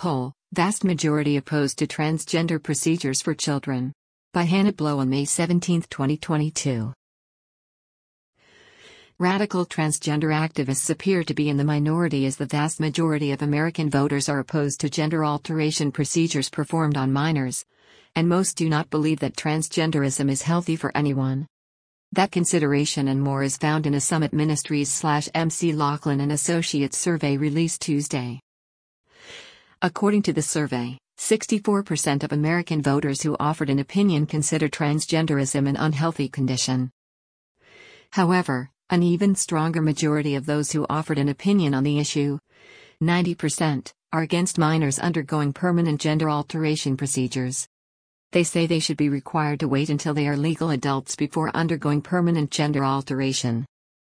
Poll, vast majority opposed to transgender procedures for children. By Hannah Blow on May 17, 2022. Radical transgender activists appear to be in the minority as the vast majority of American voters are opposed to gender alteration procedures performed on minors. And most do not believe that transgenderism is healthy for anyone. That consideration and more is found in a Summit Ministries/MC Laughlin and Associates survey released Tuesday. According to the survey, 64% of American voters who offered an opinion consider transgenderism an unhealthy condition. However, an even stronger majority of those who offered an opinion on the issue, 90%, are against minors undergoing permanent gender alteration procedures. They say they should be required to wait until they are legal adults before undergoing permanent gender alteration.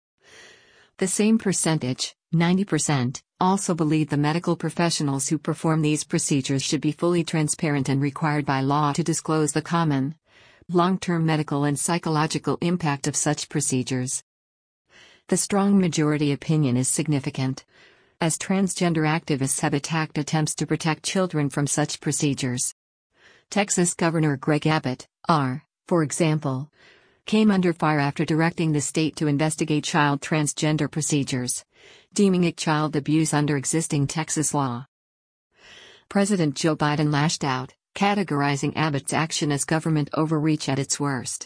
The same percentage, 90%, also believe the medical professionals who perform these procedures should be fully transparent and required by law to disclose the common, long-term medical and psychological impact of such procedures. The strong majority opinion is significant, as transgender activists have attacked attempts to protect children from such procedures. Texas Governor Greg Abbott, for example, came under fire after directing the state to investigate child transgender procedures, deeming it child abuse under existing Texas law. President Joe Biden lashed out, categorizing Abbott's action as government overreach at its worst.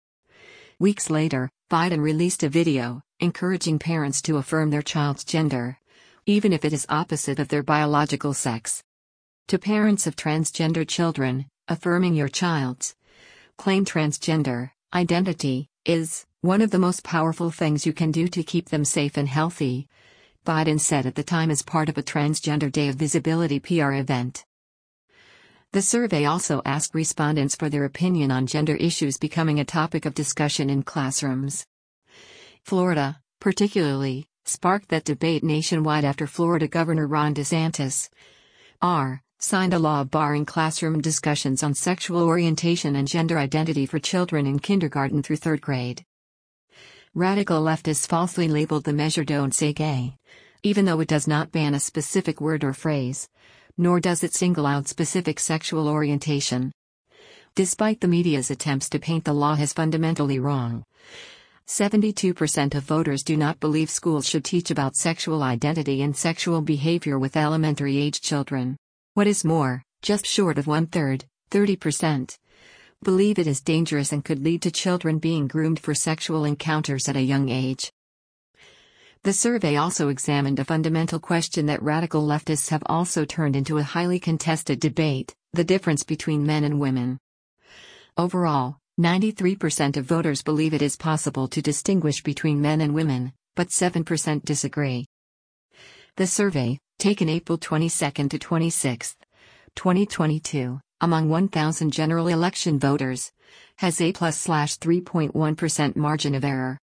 Weeks later, Biden released a video, encouraging parents to affirm their child's gender, even if it is opposite of their biological sex. To parents of transgender children, affirming your child's claimed transgender identity is one of the most powerful things you can do to keep them safe and healthy, Biden said at the time as part of a Transgender Day of Visibility PR event. The survey also asked respondents for their opinion on gender issues becoming a topic of discussion in classrooms. Florida, particularly, sparked that debate nationwide after Florida Governor Ron DeSantis signed a law barring classroom discussions on sexual orientation and gender identity for children in kindergarten through third grade. Radical leftists falsely labeled the measure "Don't Say Gay," even though it does not ban a specific word or phrase, nor does it single out specific sexual orientation. Despite the media's attempts to paint the law as fundamentally wrong, 72% of voters do not believe schools should teach about sexual identity and sexual behavior with elementary-age children. What is more, just short of one-third, 30%, believe it is dangerous and could lead to children being groomed for sexual encounters at a young age. The survey also examined a fundamental question that radical leftists have also turned into a highly contested debate: the difference between men and women. Overall, 93% of voters believe it is possible to distinguish between men and women, but 7% disagree. The survey, taken April 22 to 26, 2022, among 1,000 general election voters, has a +/3.1% margin of error.